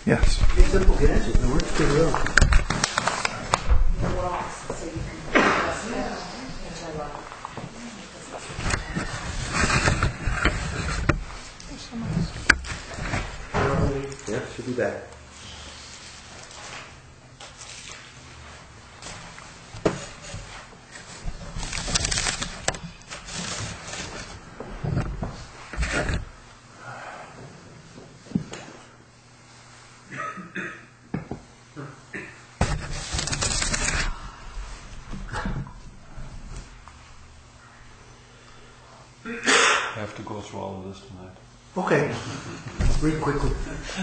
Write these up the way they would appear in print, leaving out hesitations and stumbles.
Yes. Simple gadget. It works pretty well. Yeah, should be back. I have to go through all of this tonight. Okay. Read quickly.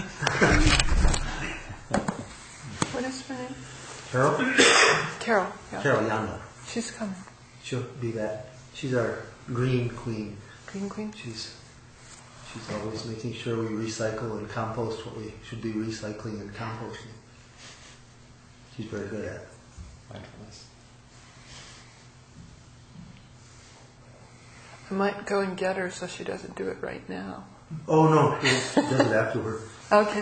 What is her name? Carol? Carol. Yeah. Carol Yanda. She's coming. She'll be back. She's our green queen. Green Queen? She's always making sure we recycle and compost what we should be recycling and composting. She's very good at it. Mindfulness. I might go and get her so she doesn't do it right now. Oh no, she does it afterward. Okay.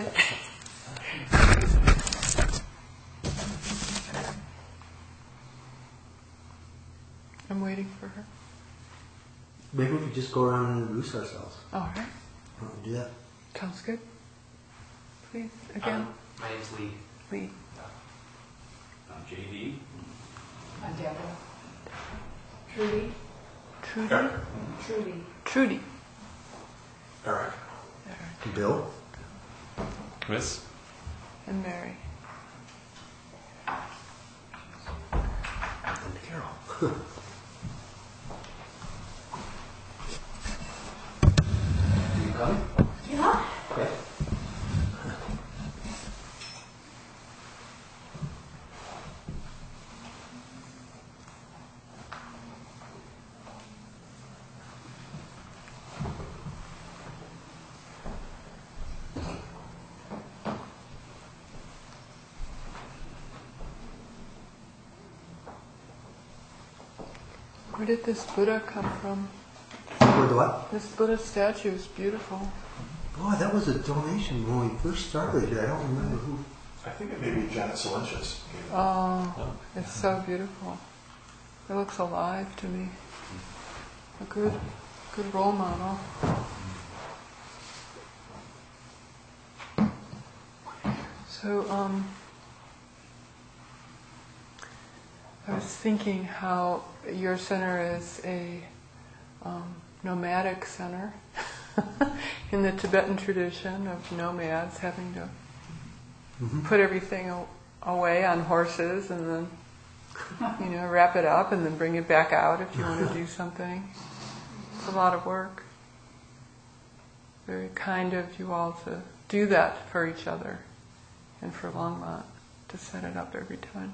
I'm waiting for her. Maybe we could just go around and introduce ourselves. All right. Want to do that? Sounds good. Please, again. My name's Lee. Lee. I'm JD. I'm Deborah. Trudy. Trudy. Trudy. Trudy. Eric. Bill? Chris? And Mary. And Carol. You coming? Yeah. Okay. Where did this Buddha come from? Where the what? This Buddha statue is beautiful. Boy, that was a donation when we first started here. I don't remember who. I think it may be Janet Silentius. Oh, it's so beautiful. It looks alive to me. A good role model. So, I was thinking how your center is a nomadic center in the Tibetan tradition of nomads having to put everything away on horses and then, wrap it up and then bring it back out if you want to do something. It's a lot of work. Very kind of you all to do that for each other and for Longmont, to set it up every time.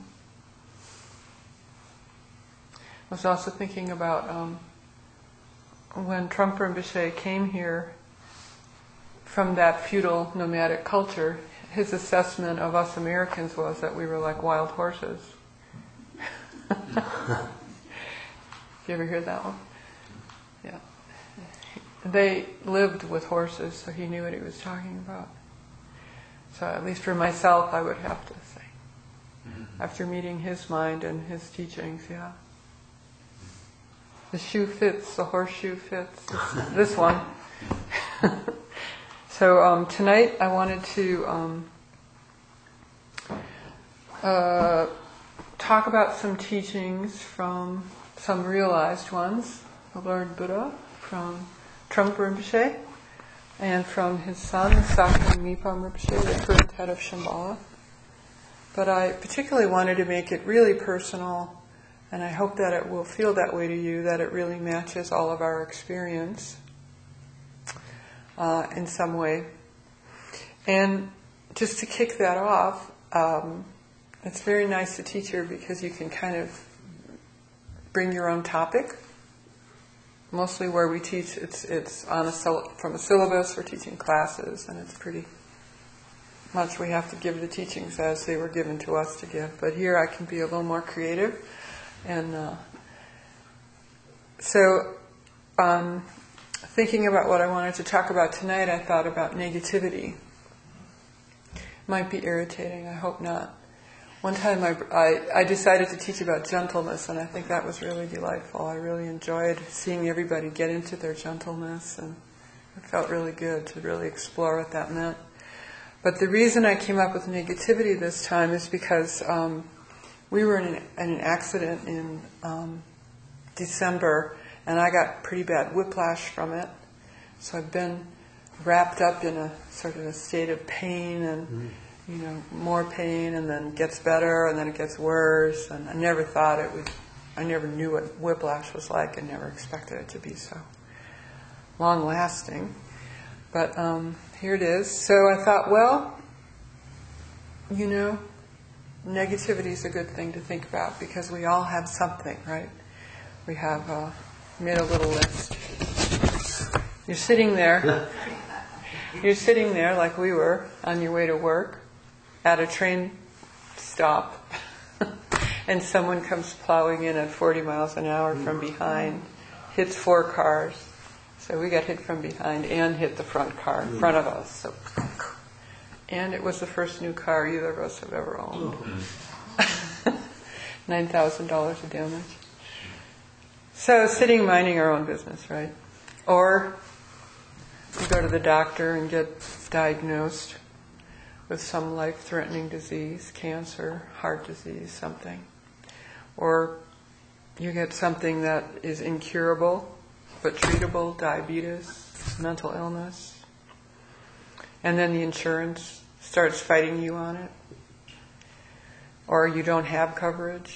I was also thinking about when Trungpa Rinpoche came here from that feudal nomadic culture, his assessment of us Americans was that we were like wild horses. Did you ever hear that one? Yeah. They lived with horses, so he knew what he was talking about. So at least for myself, I would have to say, after meeting his mind and his teachings, yeah. The shoe fits, the horseshoe fits, this one. So tonight I wanted to talk about some teachings from some realized ones, the Lord Buddha, from Trungpa Rinpoche, and from his son, Sakya Mipam Rinpoche, the first head of Shambhala. But I particularly wanted to make it really personal, and I hope that it will feel that way to you, that it really matches all of our experience in some way. And just to kick that off, it's very nice to teach here because you can kind of bring your own topic. Mostly where we teach, it's on from a syllabus, we're teaching classes, and it's pretty much we have to give the teachings as they were given to us to give. But here I can be a little more creative. And so thinking about what I wanted to talk about tonight, I thought about negativity. Might be irritating, I hope not. One time I decided to teach about gentleness, and I think that was really delightful. I really enjoyed seeing everybody get into their gentleness, and it felt really good to really explore what that meant. But the reason I came up with negativity this time is because we were in an accident in December, and I got pretty bad whiplash from it. So I've been wrapped up in a sort of a state of pain and, more pain, and then it gets better, and then it gets worse. And I never thought I never knew what whiplash was like, and never expected it to be so long-lasting. But here it is. So I thought, well, negativity is a good thing to think about, because we all have something, right? We have made a little list. You're sitting there like we were on your way to work at a train stop, and someone comes plowing in at 40 miles an hour from behind, hits 4 cars. So we got hit from behind and hit the front car in front of us. So, and it was the first new car either of us have ever owned. $9,000 of damage. So sitting minding our own business, right? Or you go to the doctor and get diagnosed with some life-threatening disease, cancer, heart disease, something. Or you get something that is incurable but treatable, diabetes, mental illness. And then the insurance starts fighting you on it. Or you don't have coverage.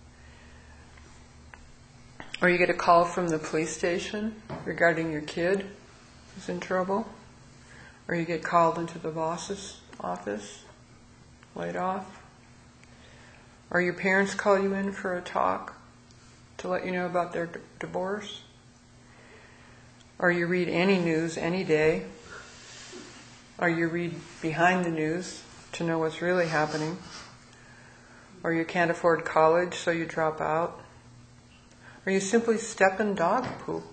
Or you get a call from the police station regarding your kid who's in trouble. Or you get called into the boss's office, laid off. Or your parents call you in for a talk to let you know about their divorce. Or you read any news any day. Or you read behind the news to know what's really happening. Or you can't afford college, so you drop out. Or you simply step in dog poop.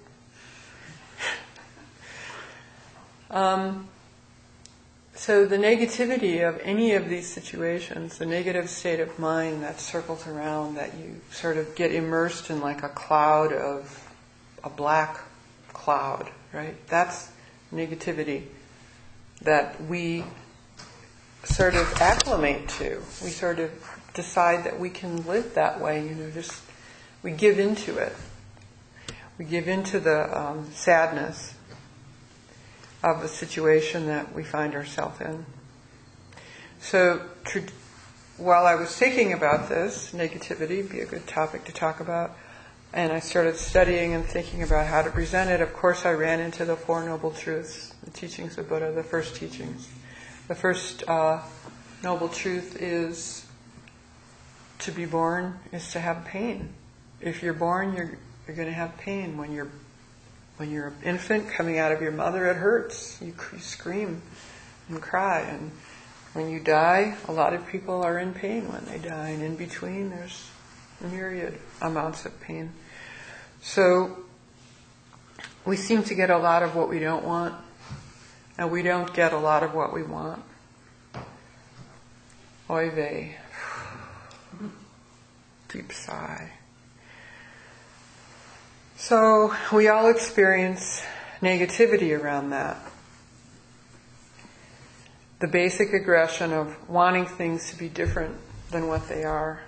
So the negativity of any of these situations, the negative state of mind that circles around, that you sort of get immersed in like a cloud of a black cloud, right? That's negativity that we sort of acclimate to. We sort of decide that we can live that way, just we give into it. We give into the sadness of the situation that we find ourselves in. So while I was thinking about this, negativity would be a good topic to talk about, and I started studying and thinking about how to present it, of course I ran into the Four Noble Truths, the teachings of Buddha, the first teachings. The first noble truth is to be born is to have pain. If you're born, you're going to have pain. When you're an infant coming out of your mother, it hurts. You scream and cry. And when you die, a lot of people are in pain when they die. And in between, there's myriad amounts of pain. So we seem to get a lot of what we don't want, and we don't get a lot of what we want. Oy vey. Deep sigh. So we all experience negativity around that. The basic aggression of wanting things to be different than what they are.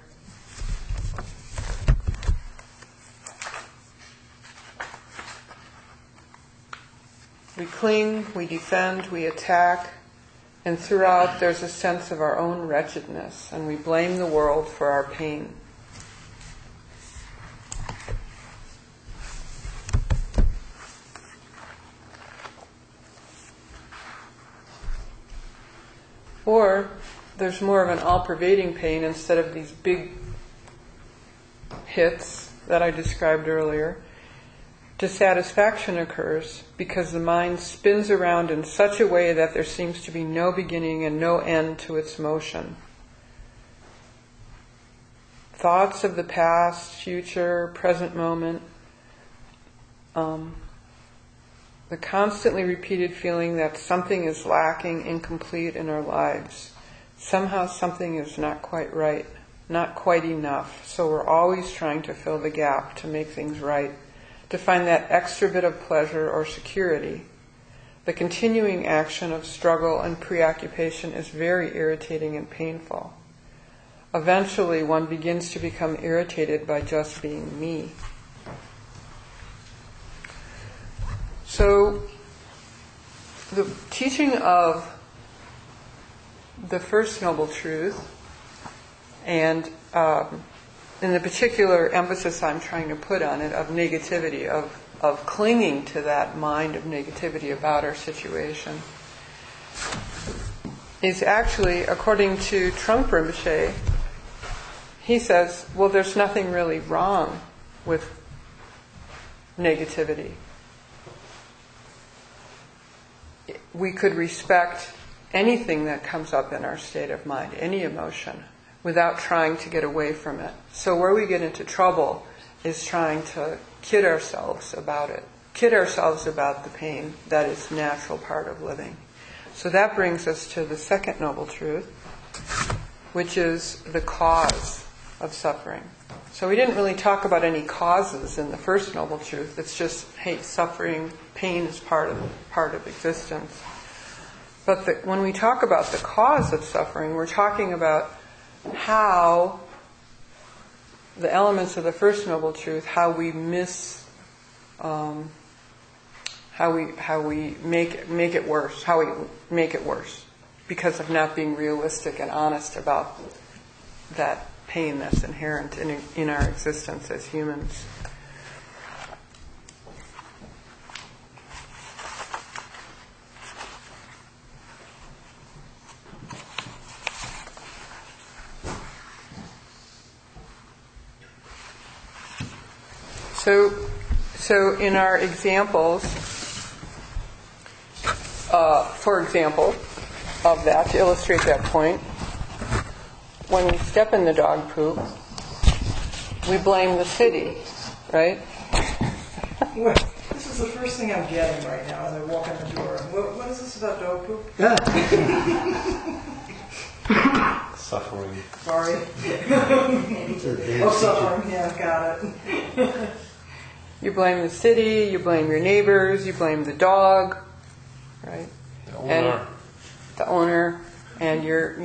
We cling, we defend, we attack, and throughout there's a sense of our own wretchedness, and we blame the world for our pain. Or there's more of an all-pervading pain instead of these big hits that I described earlier. Dissatisfaction occurs because the mind spins around in such a way that there seems to be no beginning and no end to its motion. Thoughts of the past, future, present moment, the constantly repeated feeling that something is lacking, incomplete in our lives, somehow something is not quite right, not quite enough. So we're always trying to fill the gap, to make things right, to find that extra bit of pleasure or security. The continuing action of struggle and preoccupation is very irritating and painful. Eventually, one begins to become irritated by just being me. So, the teaching of the First Noble Truth, and in the particular emphasis I'm trying to put on it, of negativity, of clinging to that mind of negativity about our situation, is actually, according to Trungpa Rinpoche, he says, well, there's nothing really wrong with negativity. We could respect anything that comes up in our state of mind, any emotion, without trying to get away from it. So where we get into trouble is trying to kid ourselves about it, kid ourselves about the pain that is a natural part of living. So that brings us to the second Noble Truth, which is the cause of suffering. So we didn't really talk about any causes in the First Noble Truth. It's just, hey, suffering, pain is part of existence. But when we talk about the cause of suffering, we're talking about how the elements of the First Noble Truth, how we make it worse because of not being realistic and honest about that pain that's inherent in our existence as humans. So in our examples, for example, of that, to illustrate that point, when we step in the dog poop, we blame the city, right? Well, this is the first thing I'm getting right now as I walk in the door. What is this about dog poop? Suffering. Sorry. Suffering. Yeah, got it. You blame the city, you blame your neighbors, you blame the dog, right? The owner. The owner, and you're,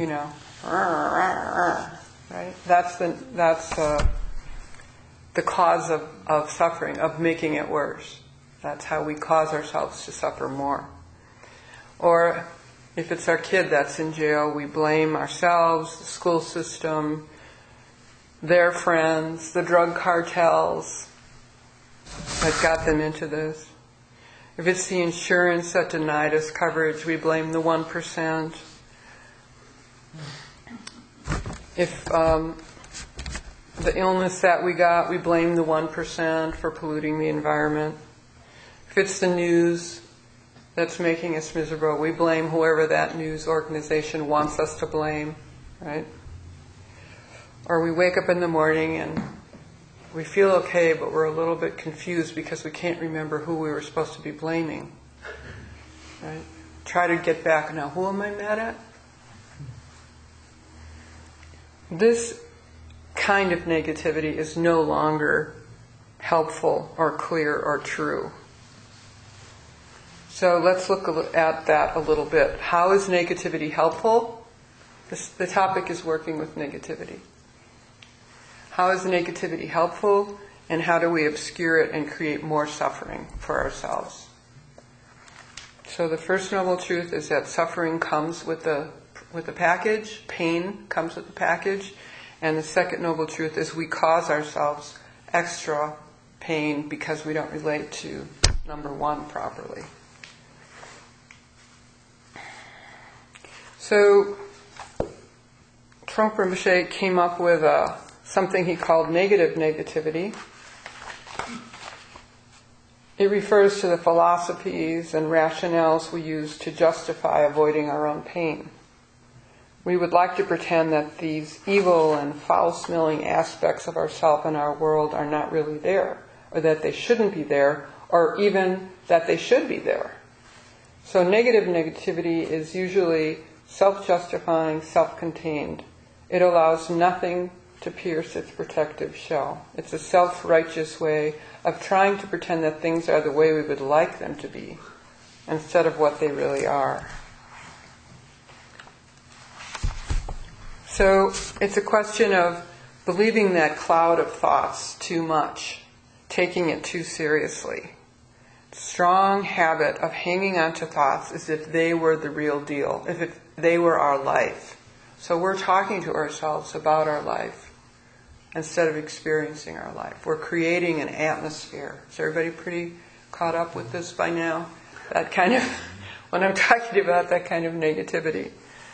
right? That's the cause of suffering, of making it worse. That's how we cause ourselves to suffer more. Or if it's our kid that's in jail, we blame ourselves, the school system, their friends, the drug cartels that got them into this. If it's the insurance that denied us coverage, we blame the 1%. If the illness that we got, we blame the 1% for polluting the environment. If it's the news that's making us miserable, we blame whoever that news organization wants us to blame, right? Or we wake up in the morning and we feel okay, but we're a little bit confused because we can't remember who we were supposed to be blaming, right? Try to get back now. Who am I mad at? This kind of negativity is no longer helpful or clear or true. So let's look at that a little bit. How is negativity helpful? The topic is working with negativity. How is negativity helpful, and how do we obscure it and create more suffering for ourselves? So the First Noble Truth is that suffering comes with the package, pain comes with the package, and the Second Noble Truth is we cause ourselves extra pain because we don't relate to number one properly. So Trungpa Rinpoche came up with something he called negative negativity. It refers to the philosophies and rationales we use to justify avoiding our own pain. We would like to pretend that these evil and foul-smelling aspects of ourself and our world are not really there, or that they shouldn't be there, or even that they should be there. So negative negativity is usually self-justifying, self-contained. It allows nothing to pierce its protective shell. It's a self-righteous way of trying to pretend that things are the way we would like them to be, instead of what they really are. So it's a question of believing that cloud of thoughts too much, taking it too seriously. Strong habit of hanging on to thoughts as if they were the real deal, if they were our life. So we're talking to ourselves about our life instead of experiencing our life. We're creating an atmosphere. Is everybody pretty caught up with this by now? That kind of, when I'm talking about that kind of negativity.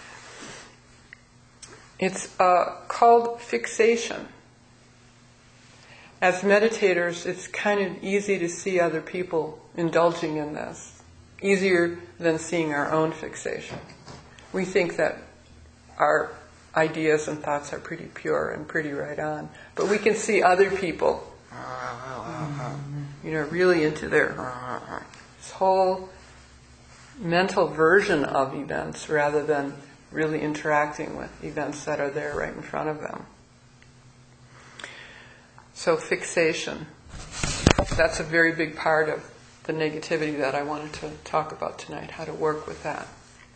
It's called fixation. As meditators, it's kind of easy to see other people indulging in this. Easier than seeing our own fixation. We think that our ideas and thoughts are pretty pure and pretty right on. But we can see other people, really into this whole mental version of events rather than really interacting with events that are there right in front of them. So fixation, that's a very big part of the negativity that I wanted to talk about tonight, how to work with that.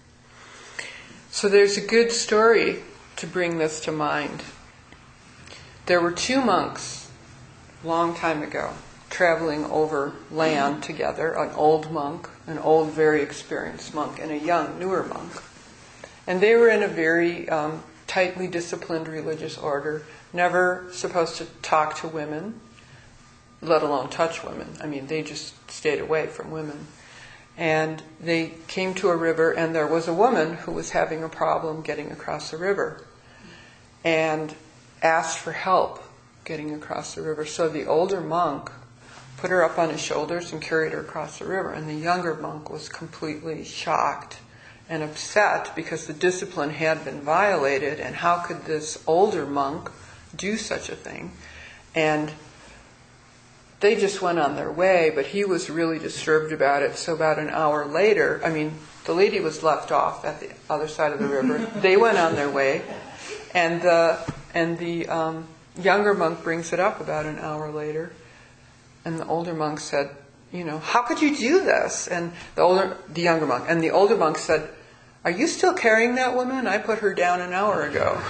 So there's a good story to bring this to mind. There were two monks, a long time ago, traveling over land together, an old monk, an old, very experienced monk, and a young, newer monk. And they were in a very tightly disciplined religious order, never supposed to talk to women, let alone touch women. I mean, they just stayed away from women. And they came to a river, and there was a woman who was having a problem getting across the river and asked for help getting across the river. So the older monk put her up on his shoulders and carried her across the river. And the younger monk was completely shocked and upset because the discipline had been violated, and how could this older monk do such a thing? And they just went on their way, but he was really disturbed about it. So about an hour later, the lady was left off at the other side of the river. They went on their way, and the younger monk brings it up about an hour later, and the older monk said, how could you do this? And the younger monk, and the older monk said, are you still carrying that woman? I put her down an hour ago.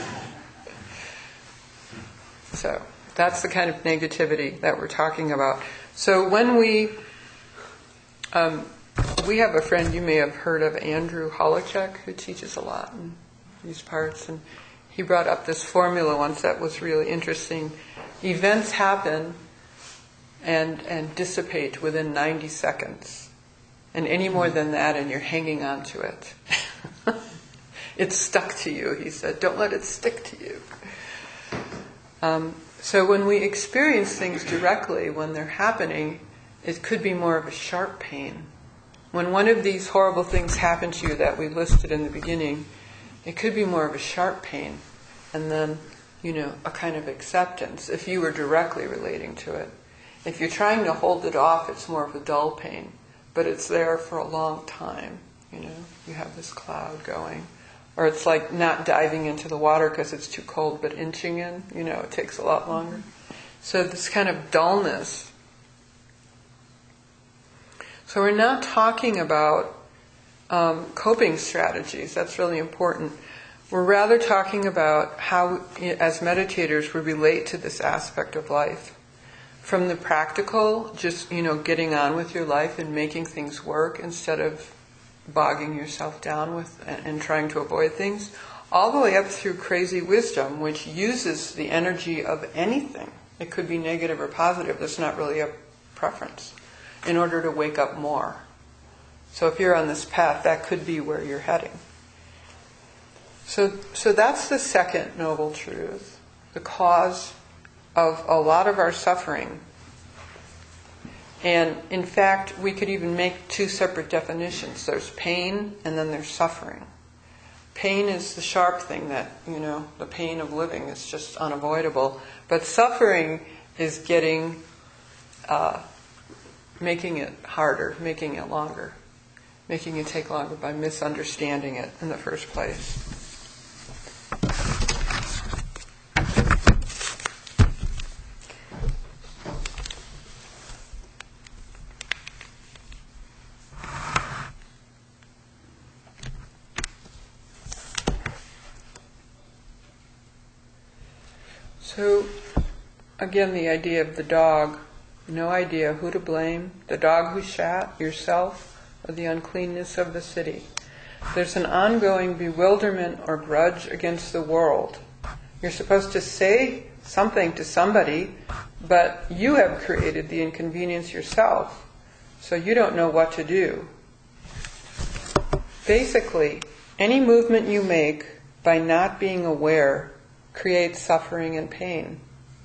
So that's the kind of negativity that we're talking about. So when we have a friend, you may have heard of Andrew Holochek, who teaches a lot in these parts, and he brought up this formula once that was really interesting. Events happen and dissipate within 90 seconds. And any more than that, and you're hanging on to it. It's stuck to you, he said. Don't let it stick to you. So when we experience things directly, when they're happening, it could be more of a sharp pain. When one of these horrible things happen to you that we listed in the beginning, it could be more of a sharp pain. And then, a kind of acceptance, if you were directly relating to it. If you're trying to hold it off, it's more of a dull pain. But it's there for a long time, You have this cloud going. Or it's like not diving into the water because it's too cold, but inching in, it takes a lot longer. So this kind of dullness. So we're not talking about coping strategies. That's really important. We're rather talking about how, as meditators, we relate to this aspect of life. From the practical, just, getting on with your life and making things work instead of bogging yourself down with and trying to avoid things, all the way up through crazy wisdom, which uses the energy of anything. It could be negative or positive. That's not really a preference, in order to wake up more. So if you're on this path, that could be where you're heading. So that's the second noble truth, the cause of a lot of our suffering. And in fact, we could even make two separate definitions. There's pain and then there's suffering. Pain is the sharp thing that, the pain of living is just unavoidable. But suffering is making it harder, making it longer, making it take longer by misunderstanding it in the first place. So, again, the idea of the dog, no idea who to blame, the dog who shat, yourself, or the uncleanness of the city. There's an ongoing bewilderment or grudge against the world. You're supposed to say something to somebody, but you have created the inconvenience yourself, so you don't know what to do. Basically, any movement you make by not being aware creates suffering and pain.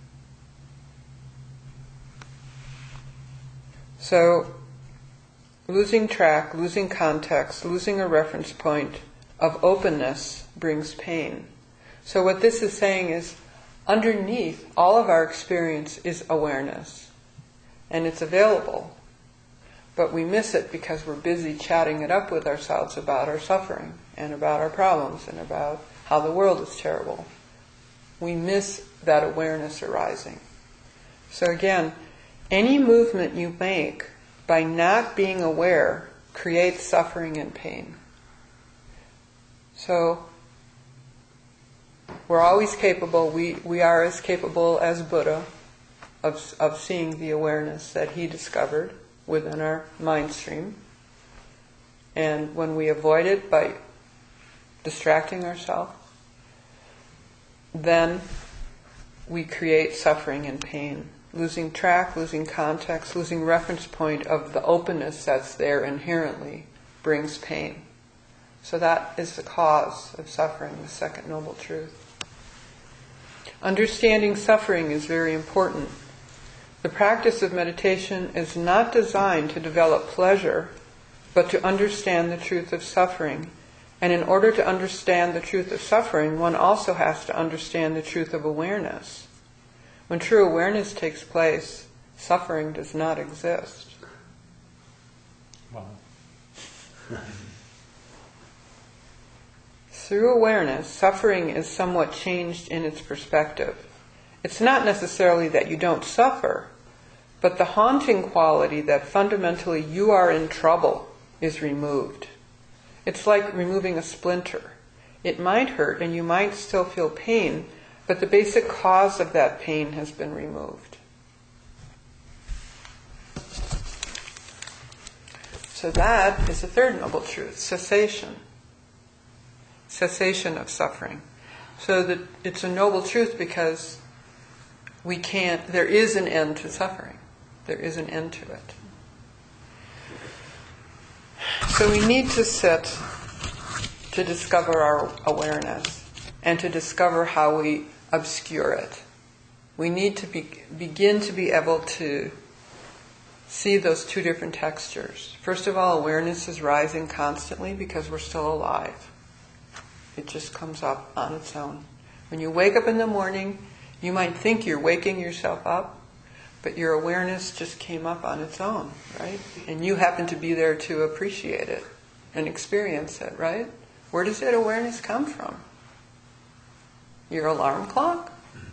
So, losing track, losing context, losing a reference point of openness brings pain. So what this is saying is, underneath all of our experience is awareness. And it's available. But we miss it because we're busy chatting it up with ourselves about our suffering and about our problems and about how the world is terrible. We miss that awareness arising. So again, any movement you make by not being aware creates suffering and pain. So we're always capable, we are as capable as Buddha of seeing the awareness that he discovered within our mind stream. And when we avoid it by distracting ourselves, then we create suffering and pain. Losing track, losing context, losing reference point of the openness that's there inherently brings pain. So that is the cause of suffering, the second noble truth. Understanding suffering is very important. The practice of meditation is not designed to develop pleasure, but to understand the truth of suffering. And in order to understand the truth of suffering, one also has to understand the truth of awareness. When true awareness takes place, suffering does not exist. Wow. Through awareness, suffering is somewhat changed in its perspective. It's not necessarily that you don't suffer, but the haunting quality that fundamentally you are in trouble is removed. It's like removing a splinter. It might hurt and you might still feel pain, but the basic cause of that pain has been removed. So that is the third noble truth, cessation. Cessation of suffering. So that it's a noble truth because there is an end to suffering. There is an end to it. So we need to sit to discover our awareness and to discover how we obscure it. We need to begin to be able to see those two different textures. First of all, awareness is rising constantly because we're still alive. It just comes up on its own. When you wake up in the morning, you might think you're waking yourself up, but your awareness just came up on its own, right? And you happen to be there to appreciate it and experience it, right? Where does that awareness come from? Your alarm clock?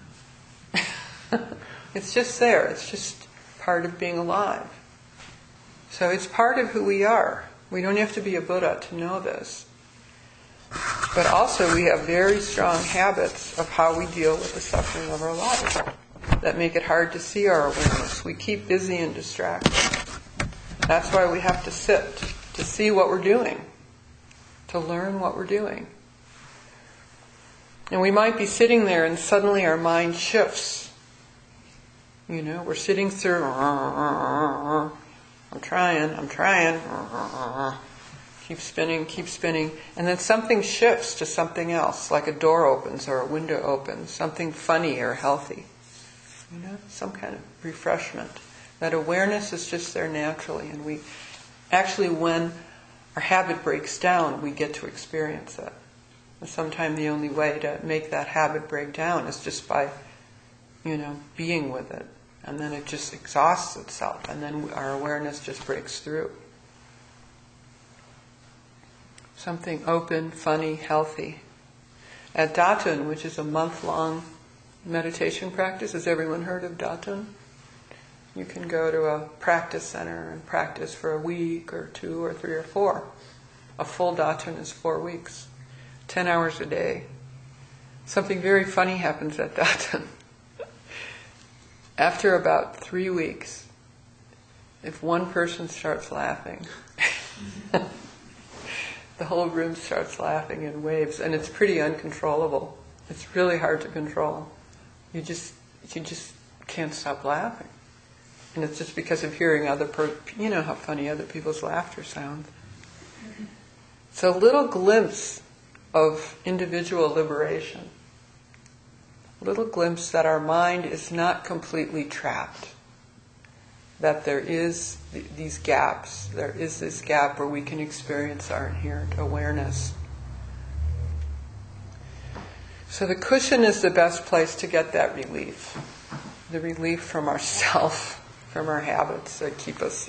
It's just there. It's just part of being alive. So it's part of who we are. We don't have to be a Buddha to know this. But also we have very strong habits of how we deal with the suffering of our lives that make it hard to see our awareness. We keep busy and distracted. That's why we have to sit to see what we're doing, to learn what we're doing. And we might be sitting there and suddenly our mind shifts. You know, we're sitting through, I'm trying. Keep spinning, and then something shifts to something else, like a door opens or a window opens, something funny or healthy. You know, some kind of refreshment. That awareness is just there naturally, and we actually, when our habit breaks down, we get to experience it. And sometimes the only way to make that habit break down is just by, being with it. And then it just exhausts itself, and then our awareness just breaks through. something open, funny, healthy. At Datun, which is a month-long meditation practice, has everyone heard of Datun? You can go to a practice center and practice for a week or 2 or 3 or 4. A full Datun is 4 weeks, 10 hours a day. Something very funny happens at Datun. After about 3 weeks, if one person starts laughing, the whole room starts laughing in waves, and it's pretty uncontrollable. It's really hard to control. You just can't stop laughing. And it's just because of hearing you know how funny other people's laughter sounds. It's a little glimpse of individual liberation. A little glimpse that our mind is not completely trapped. That there is these gaps. There is this gap where we can experience our inherent awareness. So the cushion is the best place to get that relief. The relief from ourself, from our habits that keep us.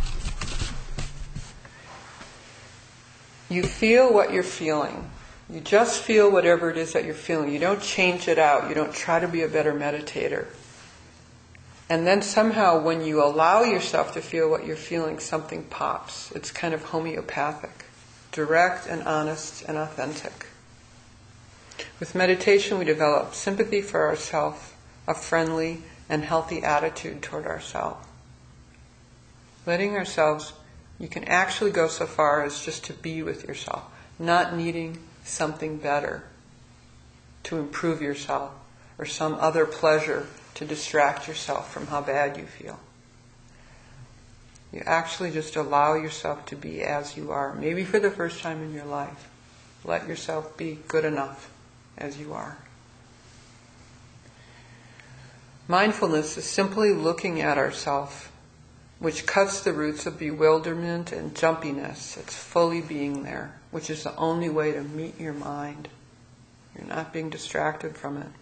You feel what you're feeling. You just feel whatever it is that you're feeling. You don't change it out. You don't try to be a better meditator. And then somehow when you allow yourself to feel what you're feeling, something pops. It's kind of homeopathic, direct and honest and authentic. With meditation, we develop sympathy for ourselves, a friendly and healthy attitude toward ourselves. Letting ourselves, you can actually go so far as just to be with yourself, not needing something better to improve yourself or some other pleasure to distract yourself from how bad you feel. You actually just allow yourself to be as you are, maybe for the first time in your life. Let yourself be good enough as you are. Mindfulness is simply looking at ourselves, which cuts the roots of bewilderment and jumpiness. It's fully being there, which is the only way to meet your mind. You're not being distracted from it.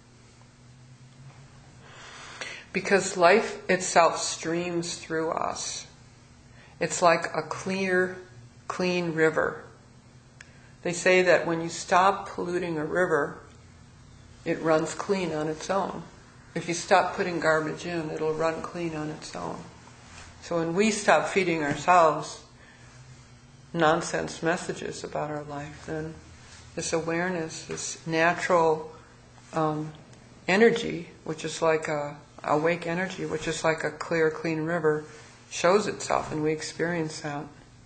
Because life itself streams through us. It's like a clear, clean river. They say that when you stop polluting a river, it runs clean on its own. If you stop putting garbage in, it'll run clean on its own. So when we stop feeding ourselves nonsense messages about our life, then this awareness, this natural energy, which is like a awake energy, which is like a clear, clean river, shows itself, and we experience that.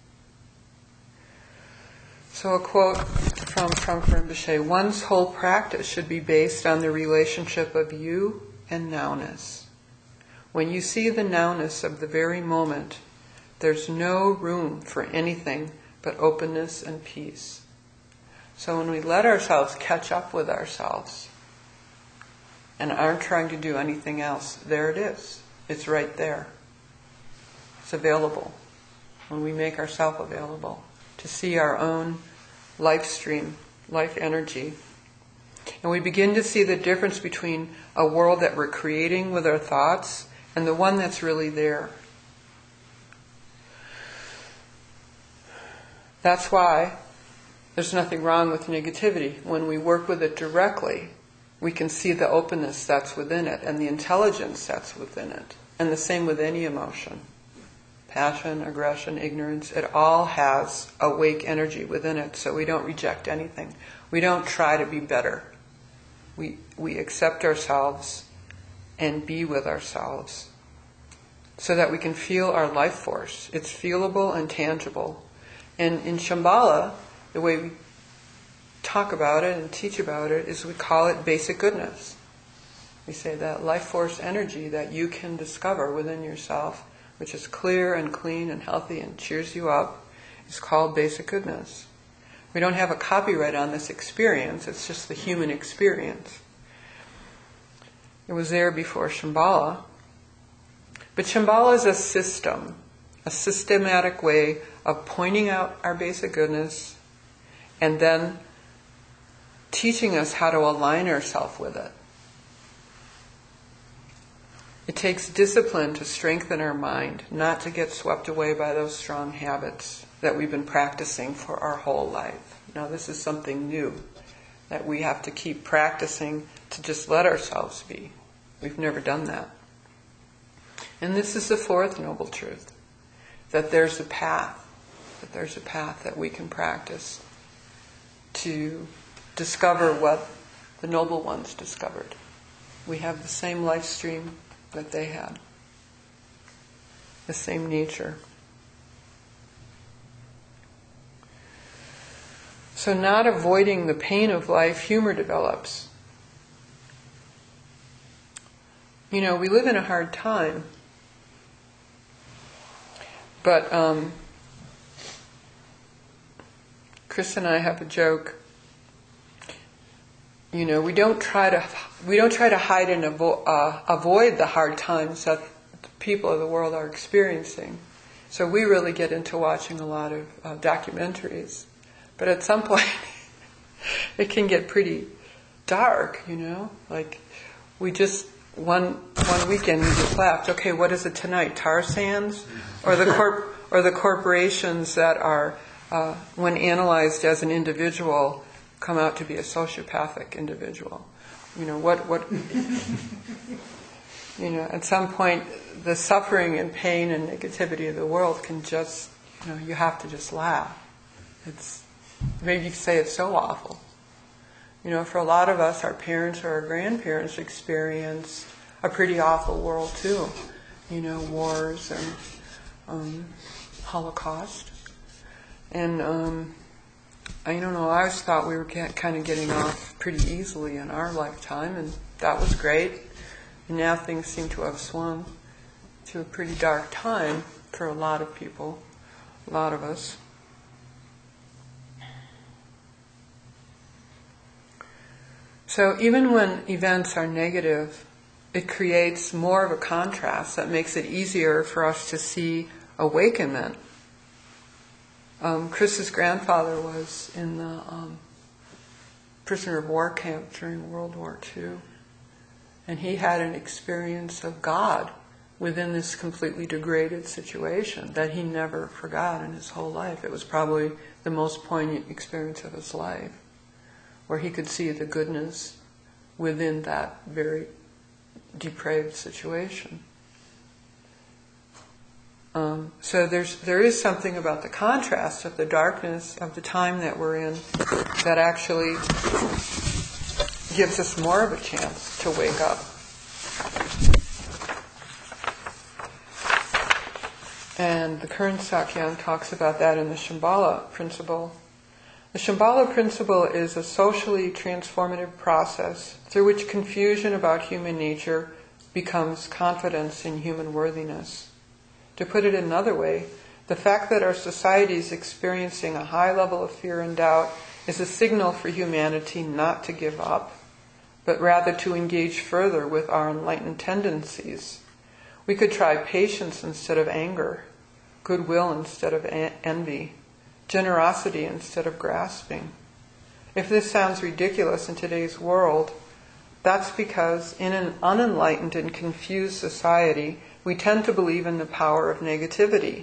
So a quote from Trungpa Rinpoche: one's whole practice should be based on the relationship of you and nowness. When you see the nowness of the very moment, there's no room for anything but openness and peace. So when we let ourselves catch up with ourselves and aren't trying to do anything else, there it is. It's right there. It's available. When we make ourselves available to see our own life stream, life energy. And we begin to see the difference between a world that we're creating with our thoughts and the one that's really there. That's why there's nothing wrong with negativity. When we work with it directly, we can see the openness that's within it and the intelligence that's within it. And the same with any emotion. Passion, aggression, ignorance, it all has awake energy within it, so we don't reject anything. We don't try to be better. We accept ourselves and be with ourselves so that we can feel our life force. It's feelable and tangible. And in Shambhala, the way we talk about it and teach about it is we call it basic goodness. We say that life force energy that you can discover within yourself, which is clear and clean and healthy and cheers you up, is called basic goodness. We don't have a copyright on this experience, it's just the human experience. It was there before Shambhala. But Shambhala is a system, a systematic way of pointing out our basic goodness and then teaching us how to align ourselves with it. It takes discipline to strengthen our mind, not to get swept away by those strong habits that we've been practicing for our whole life. Now, this is something new that we have to keep practicing to just let ourselves be. We've never done that. And this is the fourth noble truth, that there's a path that we can practice to discover what the noble ones discovered. We have the same life stream that they had, the same nature. So not avoiding the pain of life, humor develops. We live in a hard time, but Chris and I have a joke. We don't try to hide and avoid the hard times that the people of the world are experiencing. So we really get into watching a lot of documentaries. But at some point, it can get pretty dark, Like, one weekend we just laughed. Okay, what is it tonight? Tar sands, or the corporations that are, when analyzed as an individual, come out to be a sociopathic individual. At some point, the suffering and pain and negativity of the world can just, you have to just laugh. Maybe you say it's so awful. For a lot of us, our parents or our grandparents experienced a pretty awful world too. Wars and Holocaust. And I don't know, I always thought we were kind of getting off pretty easily in our lifetime, and that was great. And now things seem to have swung to a pretty dark time for a lot of people, a lot of us. So even when events are negative, it creates more of a contrast that makes it easier for us to see awakenment. Chris's grandfather was in the prisoner of war camp during World War II, and he had an experience of God within this completely degraded situation that he never forgot in his whole life. It was probably the most poignant experience of his life, where he could see the goodness within that very depraved situation. So there is something about the contrast of the darkness of the time that we're in that actually gives us more of a chance to wake up. And the current Sakyong talks about that in the Shambhala principle. The Shambhala principle is a socially transformative process through which confusion about human nature becomes confidence in human worthiness. To put it another way, the fact that our society is experiencing a high level of fear and doubt is a signal for humanity not to give up, but rather to engage further with our enlightened tendencies. We could try patience instead of anger, goodwill instead of envy, generosity instead of grasping. If this sounds ridiculous in today's world, that's because in an unenlightened and confused society, we tend to believe in the power of negativity.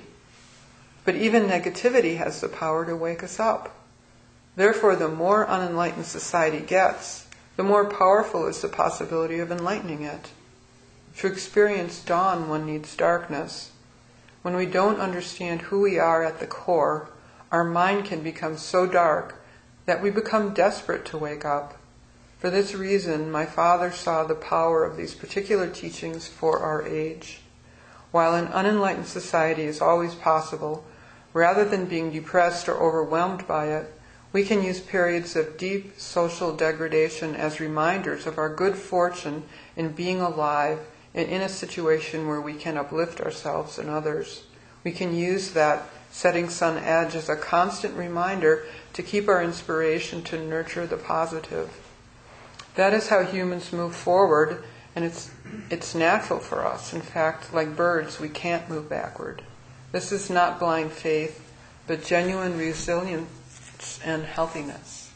But even negativity has the power to wake us up. Therefore, the more unenlightened society gets, the more powerful is the possibility of enlightening it. To experience dawn, one needs darkness. When we don't understand who we are at the core, our mind can become so dark that we become desperate to wake up. For this reason, my father saw the power of these particular teachings for our age. While an unenlightened society is always possible, rather than being depressed or overwhelmed by it, we can use periods of deep social degradation as reminders of our good fortune in being alive and in a situation where we can uplift ourselves and others. We can use that setting sun edge as a constant reminder to keep our inspiration to nurture the positive. That is how humans move forward, and it's natural for us. In fact, like birds, we can't move backward. This is not blind faith, but genuine resilience and healthiness.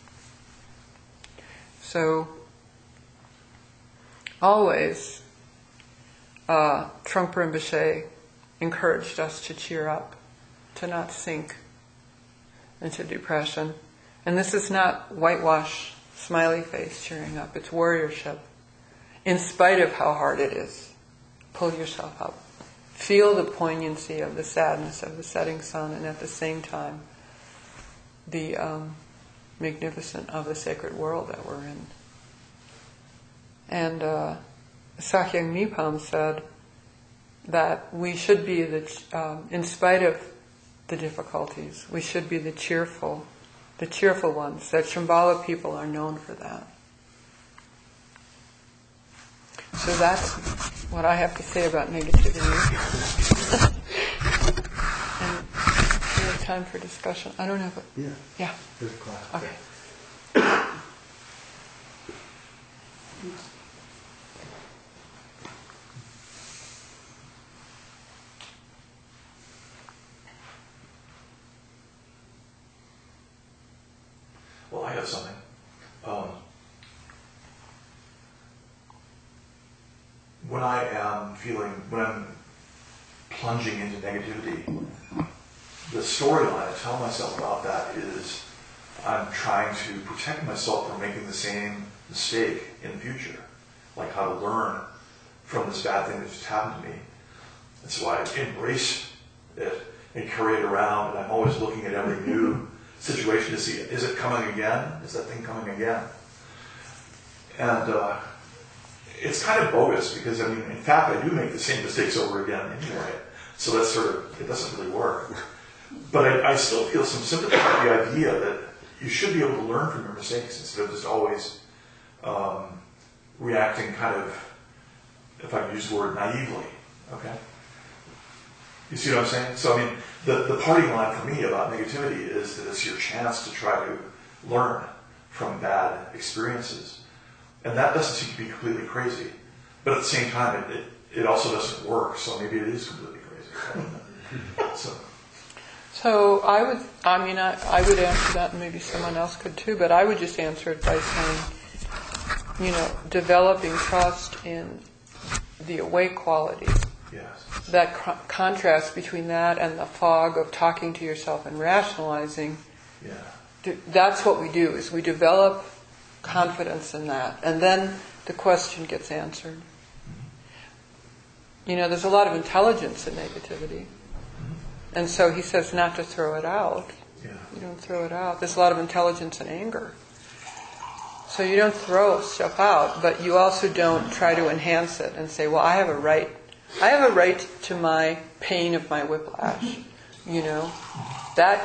So, always, Trungpa Rinpoche encouraged us to cheer up, to not sink into depression. And this is not whitewash, smiley face cheering up, it's warriorship. In spite of how hard it is, pull yourself up. Feel the poignancy of the sadness of the setting sun, and at the same time, the magnificence of the sacred world that we're in. And Sakyong Mipam said that we should be in spite of the difficulties, we should be the cheerful ones. That Shambhala people are known for that. So that's what I have to say about negativity. And we have time for discussion. I don't know if yeah. There's a class. Okay. Well, I have something. When I'm plunging into negativity, the storyline I tell myself about that is I'm trying to protect myself from making the same mistake in the future, like how to learn from this bad thing that just happened to me. And so I embrace it and carry it around, and I'm always looking at every new situation to see, is it coming again? Is that thing coming again? And it's kind of bogus because, in fact, I do make the same mistakes over again anyway. So that's it doesn't really work. But I still feel some sympathy with the idea that you should be able to learn from your mistakes instead of just always reacting kind of, if I can use the word, naively. Okay? You see what I'm saying? So, the party line for me about negativity is that it's your chance to try to learn from bad experiences. And that doesn't seem to be completely crazy. But at the same time, it also doesn't work, so maybe it is completely crazy. So I would answer that, and maybe someone else could too, but I would just answer it by saying, developing trust in the awake quality. Yes. That contrast between that and the fog of talking to yourself and rationalizing. Yeah. That's what we do, is we develop confidence in that, and then the question gets answered. There's a lot of intelligence in negativity, and so he says not to throw it out. Yeah. You don't throw it out. There's a lot of intelligence in anger, so you don't throw stuff out, but you also don't try to enhance it and say, well, I have a right to my pain of my whiplash, that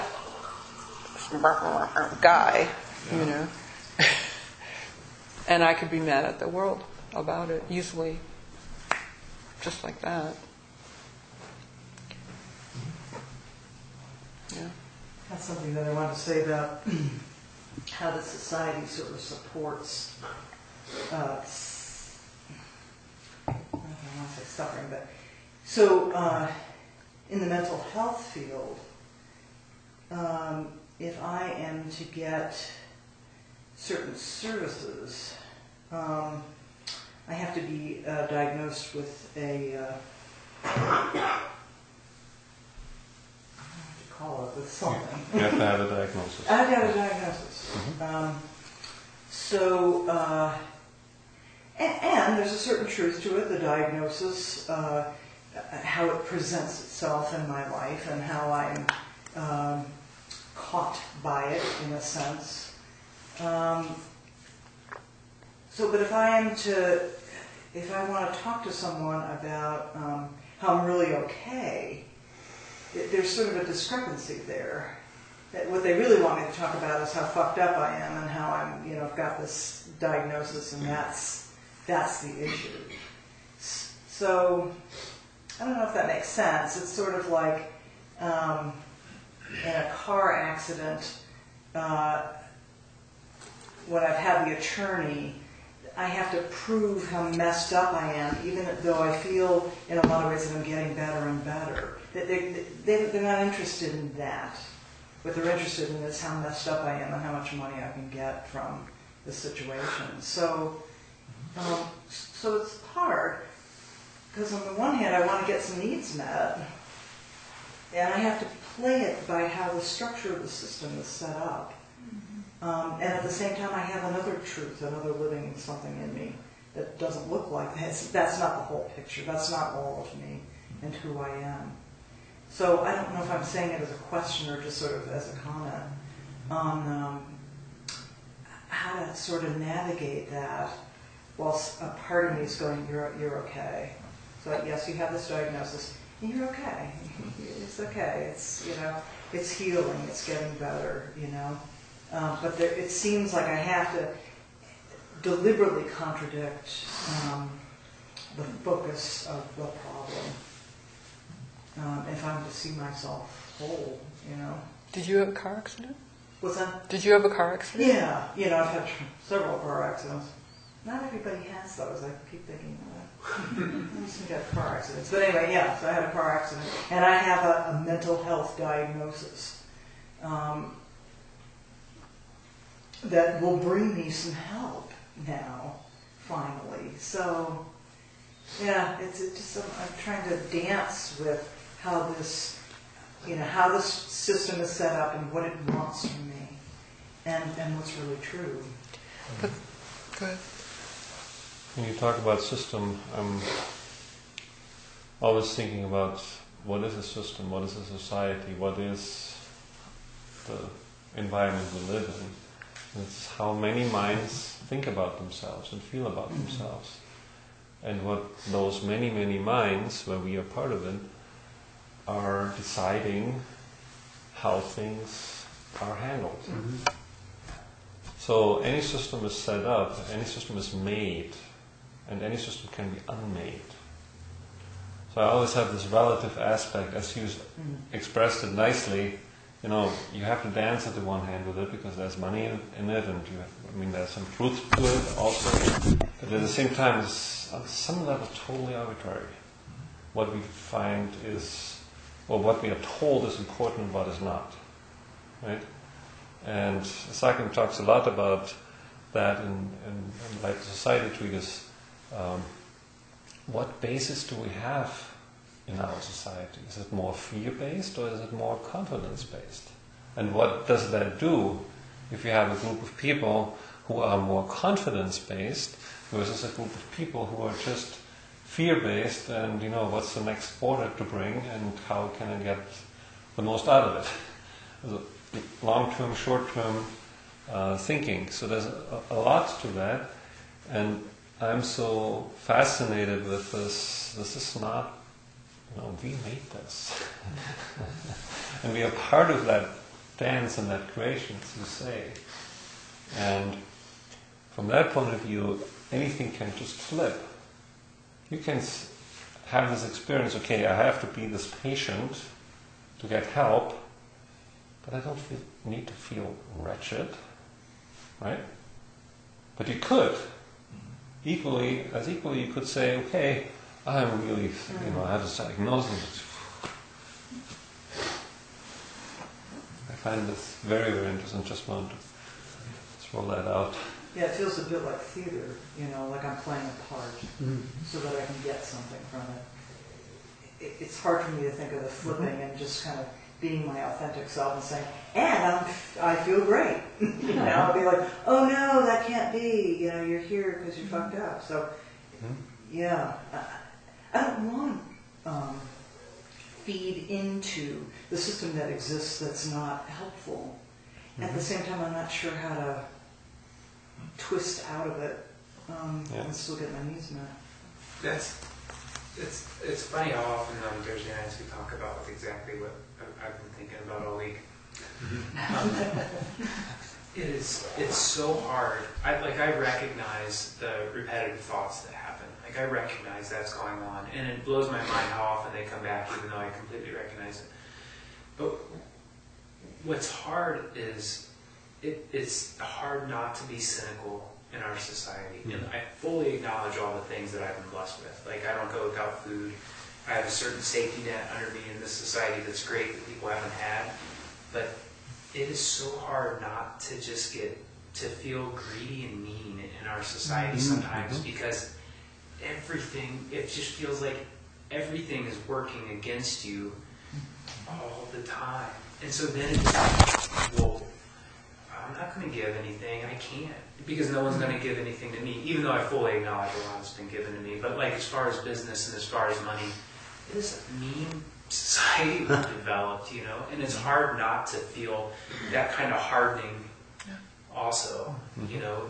guy, and I could be mad at the world about it easily, just like that. Yeah. That's something that I wanted to say about how the society sort of supports, I don't want to say suffering, but so in the mental health field, if I am to get certain services, I have to be diagnosed with with something. You have to have a diagnosis. I have to have a diagnosis. Mm-hmm. And there's a certain truth to it, the diagnosis, how it presents itself in my life and how I'm caught by it, in a sense. But if I want to talk to someone about how I'm really okay, there's sort of a discrepancy there. That what they really want me to talk about is how fucked up I am and how I've got this diagnosis, and that's the issue. So I don't know if that makes sense. It's sort of like in a car accident, when I've had the attorney, I have to prove how messed up I am, even though I feel in a lot of ways that I'm getting better and better. They're not interested in that. What they're interested in is how messed up I am and how much money I can get from the situation. So it's hard. Because on the one hand, I want to get some needs met, and I have to play it by how the structure of the system is set up. And at the same time, I have another truth, another living something in me that doesn't look like that. That's not the whole picture. That's not all of me and who I am. So I don't know if I'm saying it as a question or just sort of as a comment on how to sort of navigate that whilst a part of me is going, you're okay. So yes, you have this diagnosis, and you're okay. It's okay. It's, it's healing. It's getting better, But it seems like I have to deliberately contradict the focus of the problem if I'm to see myself whole, Did you have a car accident? What's that? Did you have a car accident? Yeah, I've had several car accidents. Not everybody has those. I keep thinking, I used to get car accidents. But anyway, yeah, so I had a car accident. And I have a mental health diagnosis that will bring me some help now, finally. So, yeah, it's just, I'm trying to dance with how this, how this system is set up and what it wants from me and what's really true. But, go ahead. When you talk about system, I'm always thinking about what is a system, what is a society, what is the environment we live in. It's how many minds think about themselves and feel about themselves. And what those many, many minds, where we are part of it, are deciding how things are handled. Mm-hmm. So any system is set up, any system is made, and any system can be unmade. So I always have this relative aspect, as you expressed it nicely. You have to dance at the one hand with it because there's money in it, and there's some truth to it also. But at the same time, it's on some level totally arbitrary. What we find is, or what we are told is important and what is not. Right? And Sakim talks a lot about that in like the Society Treatise. What basis do we have in our society? Is it more fear-based or is it more confidence-based? And what does that do if you have a group of people who are more confidence-based versus a group of people who are just fear-based and, what's the next order to bring and how can I get the most out of it? There's a long-term, short-term thinking. So there's a lot to that. And I'm so fascinated with this. This is not, we made this. And we are part of that dance and that creation, as you say. And from that point of view, anything can just flip. You can have this experience, okay, I have to be this patient to get help, but I don't need to feel wretched, right? But you could. Equally you could say, okay, I'm really, I have this diagnosis. I find this very, very interesting. Just want to throw that out. Yeah, it feels a bit like theater, like I'm playing a part so that I can get something from it. It's hard for me to think of the flipping and just kind of being my authentic self and saying, and I feel great. I'll be like, oh no, that can't be. You're here because you fucked up. So, yeah, I don't want to feed into the system that exists that's not helpful. At the same time, I'm not sure how to twist out of it and still get my needs met. It's funny how often on Thursday nights we talk about exactly what I've been thinking about all week. It's so hard. I recognize the repetitive thoughts that happen. I recognize that's going on, and it blows my mind how often they come back, even though I completely recognize it. But what's hard is it's hard not to be cynical in our society. And I fully acknowledge all the things that I've been blessed with. I don't go without food. I have a certain safety net under me in this society that's great that people haven't had. But it is so hard not to just get to feel greedy and mean in our society sometimes, because it just feels like everything is working against you all the time. And so then it's like, well, I'm not going to give anything. I can't, because no one's going to give anything to me, even though I fully acknowledge a lot has been given to me. But like as far as business and as far as money, it is a mean society we've developed, you know, and it's hard not to feel that kind of hardening also, you know.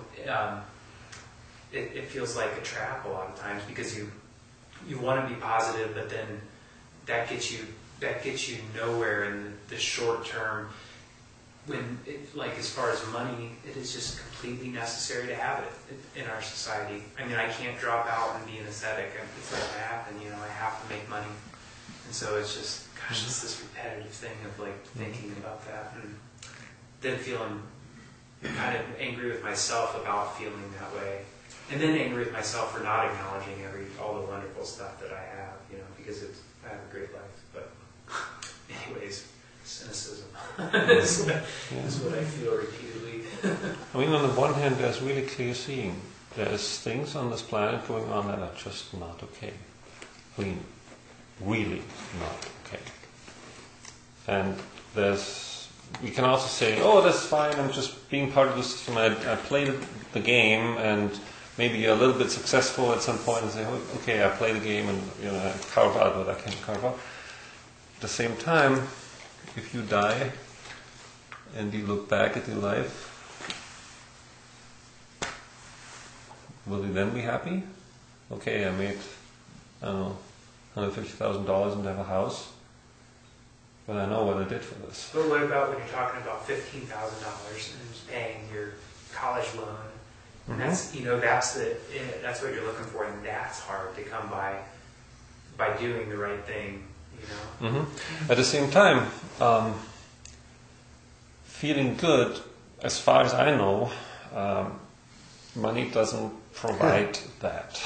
It feels like a trap a lot of times, because you want to be positive, but then that gets you nowhere in the short term. When like as far as money, it is just completely necessary to have it in our society. I mean, I can't drop out and be an ascetic. It's not gonna happen, you know. I have to make money, and so it's just, gosh, it's this repetitive thing of like thinking about that, and then feeling kind of angry with myself about feeling that way. And then angry with myself for not acknowledging all the wonderful stuff that I have, you know, because I have a great life. But anyways, cynicism is what I feel repeatedly. I mean, on the one hand, there's really clear seeing. There's things on this planet going on that are just not okay. I mean, really not okay. And we can also say, oh, that's fine, I'm just being part of the system. I played the game, and maybe you're a little bit successful at some point and say, oh, okay, I play the game and, you know, I carve out what I can carve out. At the same time, if you die and you look back at your life, will you then be happy? Okay, I made, I don't know, $150,000 and have a house, but I know what I did for this. But what about when you're talking about $15,000 and paying your college loan? And that's, you know, that's what you're looking for, and that's hard to come by doing the right thing, you know. At the same time, feeling good, as far as I know, money doesn't provide that.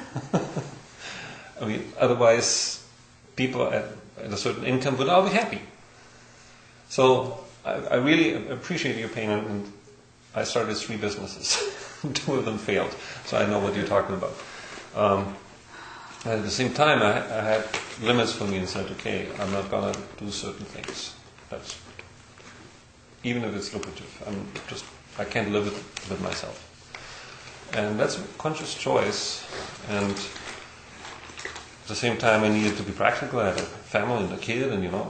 I mean, otherwise, people at a certain income would all be happy. So I really appreciate your pain, and I started 3 businesses. 2 of them failed, so I know what you're talking about. At the same time, I had limits for me and said, okay, I'm not going to do certain things. That's, even if it's lucrative, I can't live with myself. And that's a conscious choice. And at the same time, I needed to be practical. I had a family and a kid, and you know.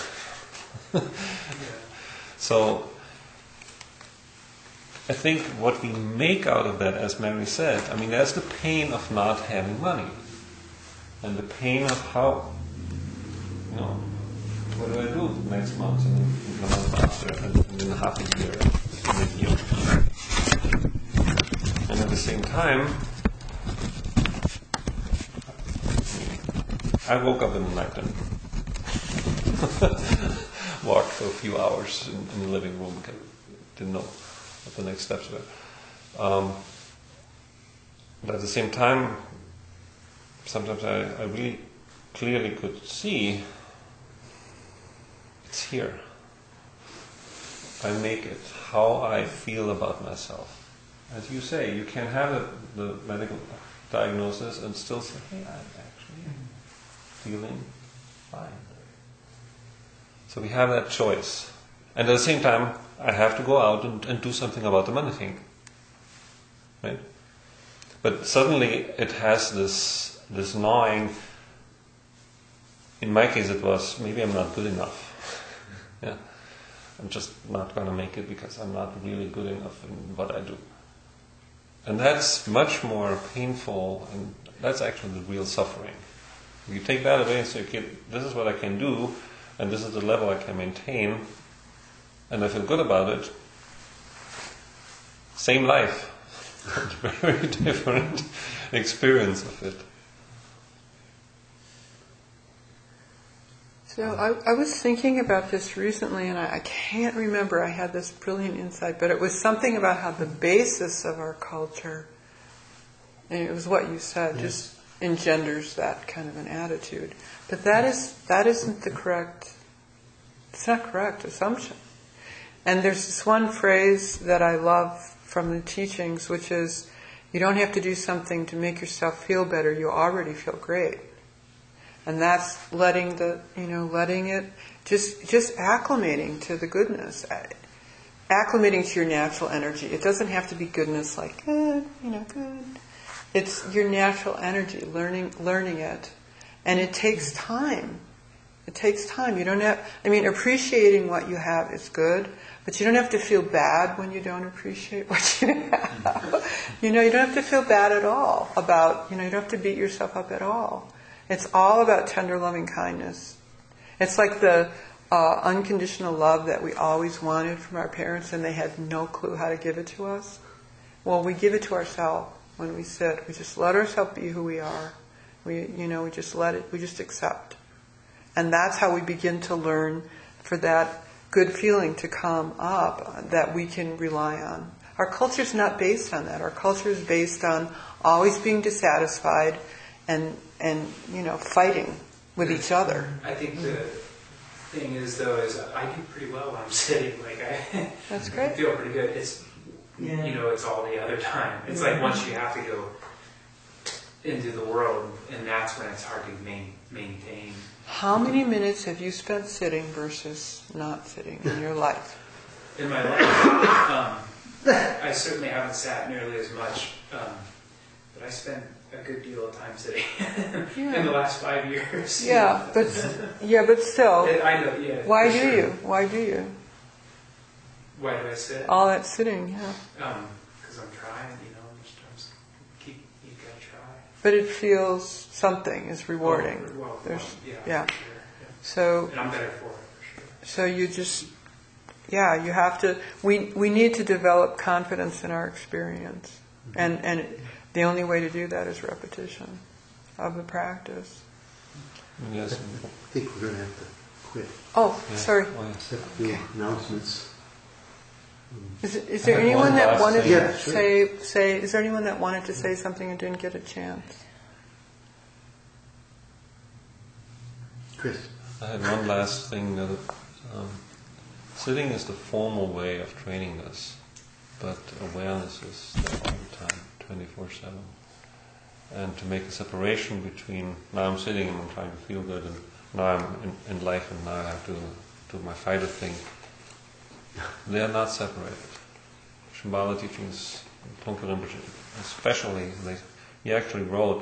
So I think what we make out of that, as Mary said, I mean, that's the pain of not having money. And the pain of how, you know, what do I do next month and the month after and in half a year and a year. And at the same time, I woke up in the night and walked for a few hours in the living room because I didn't know what the next steps were. But at the same time, sometimes I really clearly could see it's here. I make it how I feel about myself. As you say, you can have the medical diagnosis and still say, hey, I'm actually feeling fine. So we have that choice. And at the same time, I have to go out and do something about the money thing. Right? But suddenly it has this gnawing. In my case it was, maybe I'm not good enough. Yeah, I'm just not going to make it because I'm not really good enough in what I do. And that's much more painful, and that's actually the real suffering. If you take that away and say, okay, this is what I can do, and this is the level I can maintain, and I feel good about it, same life, but very different experience of it. So I was thinking about this recently, and I can't remember, I had this brilliant insight, but it was something about how the basis of our culture, and it was what you said, just engenders that kind of an attitude. But that isn't the correct, it's not correct assumption. And there's this one phrase that I love from the teachings, which is, You don't have to do something to make yourself feel better. You already feel great. And that's letting it, just acclimating to the goodness. Acclimating to your natural energy. It doesn't have to be goodness like good, good. It's your natural energy, learning it. And it takes time. It takes time. You don't have, appreciating what you have is good, but you don't have to feel bad when you don't appreciate what you have. You don't have to feel bad at all about, you don't have to beat yourself up at all. It's all about tender, loving kindness. It's like the unconditional love that we always wanted from our parents and they had no clue how to give it to us. Well, we give it to ourselves when we sit. We just let ourselves be who we are. We just let it, we just accept. And that's how we begin to learn for that good feeling to come up that we can rely on. Our culture's not based on that. Our culture is based on always being dissatisfied and fighting with each other. I think the thing is I do pretty well when I'm sitting. That's great. I feel pretty good. It's it's all the other time. It's like once you have to go into the world, and that's when it's hard to maintain. How many minutes have you spent sitting versus not sitting in your life? In my life, I certainly haven't sat nearly as much, but I spent a good deal of time sitting in the last 5 years. But still. I know. Yeah. Why do you? Why do I sit? All that sitting, Because I'm trying. You gotta try. But it feels something is rewarding. For sure. So. And I'm better for it, for sure. So you just, you have to. We need to develop confidence in our experience, and the only way to do that is repetition of the practice. Yes. I think we're going to have to quit. Oh, sorry. Except the announcements. Is there I have anyone one that last wanted thing. to say? Is there anyone that wanted to say something and didn't get a chance? Chris. I had one last thing. That, sitting is the formal way of training this, but awareness is there all the time, 24/7. And to make a separation between now I'm sitting and I'm trying to feel good, and now I'm in life and now I have to do my fighter thing. They are not separated. Shambhala teachings, Trungpa Rinpoche especially, he actually wrote,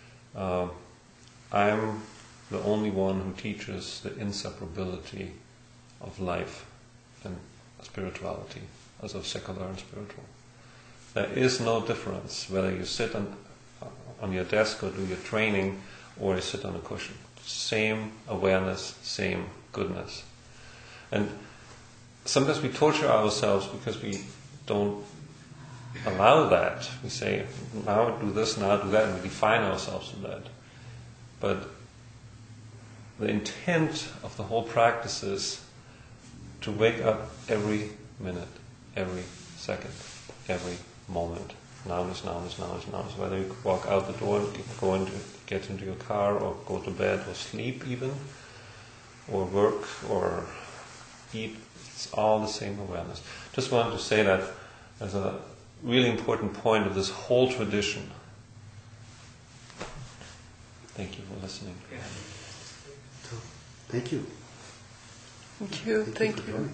I'm the only one who teaches the inseparability of life and spirituality, as of secular and spiritual. There is no difference whether you sit on your desk or do your training or you sit on a cushion. Same awareness, same goodness. And sometimes we torture ourselves because we don't allow that. We say, now do this, now do that, and we define ourselves in that. But the intent of the whole practice is to wake up every minute, every second, every moment. Nowness, nowness, nowness, nowness. Whether you walk out the door, get into your car, or go to bed, or sleep even, or work, or eat, it's all the same awareness. Just wanted to say that as a really important point of this whole tradition. Thank you for listening. Yeah. Thank you. Thank you. Thank for you. coming.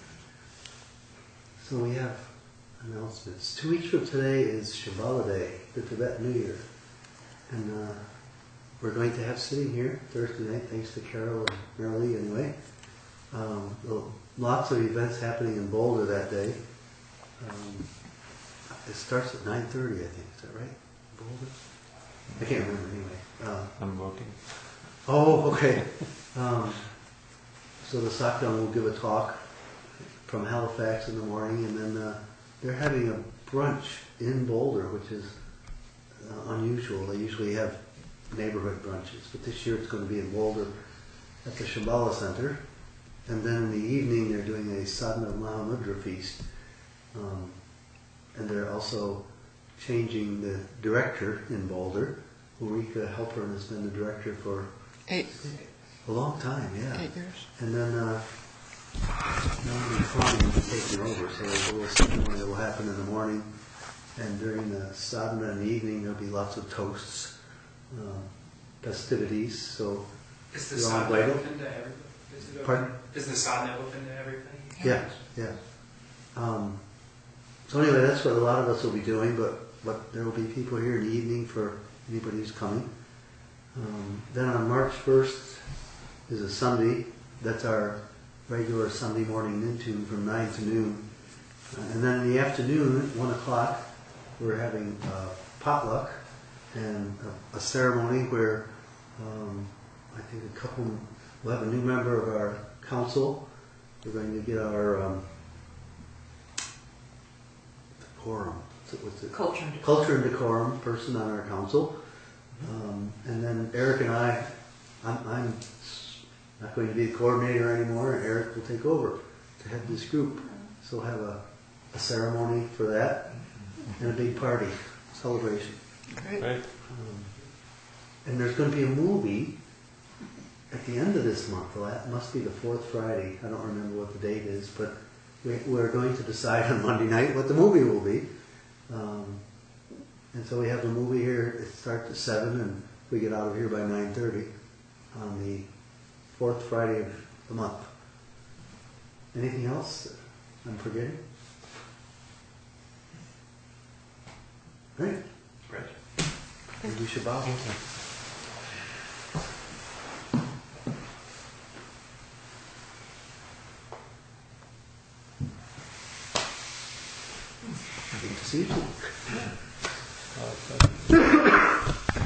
So we have announcements. 2 weeks from today is Shambhala Day, the Tibet New Year. And we're going to have sitting here Thursday night, thanks to Carol and Marilee anyway. Lots of events happening in Boulder that day. It starts at 9:30, I think. Is that right? Boulder? I can't remember anyway. I'm working. Oh, okay. So the Sakdam will give a talk from Halifax in the morning, and then they're having a brunch in Boulder, which is unusual. They usually have neighborhood brunches, but this year it's going to be in Boulder at the Shambhala Center. And then in the evening they're doing a Sadhana Mahamudra feast. And they're also changing the director in Boulder. Ulrika Helpern has been the director for 8 a long time, yeah. 8 years. And then Melanie Crowley will be taking over, so there's a little ceremony that will happen in the morning. And during the sadhana in the evening, there'll be lots of toasts, festivities. So Is the You're on sadhana Blado? open to everybody? Is it open? Pardon? Is the sadhana open to everybody? yeah. So anyway, that's what a lot of us will be doing. But there will be people here in the evening for anybody who's coming. Then on March 1st is a Sunday. That's our regular Sunday morning noon tune from 9 to noon. And then in the afternoon, at 1 o'clock, we're having potluck and a ceremony where I think we'll have a new member of our council. We're going to get our decorum. What's it? Culture and decorum person on our council. And then Eric and I'm not going to be the coordinator anymore, and Eric will take over to head this group. So we'll have a ceremony for that and a big party celebration. Great. Right. And there's going to be a movie at the end of this month. That must be the fourth Friday. I don't remember what the date is, but we're going to decide on Monday night what the movie will be. And so we have the movie here. It starts at 7, and we get out of here by 9:30 on the fourth Friday of the month. Anything else I'm forgetting? Right. Great. Maybe we should bow. Good to see you. Okay.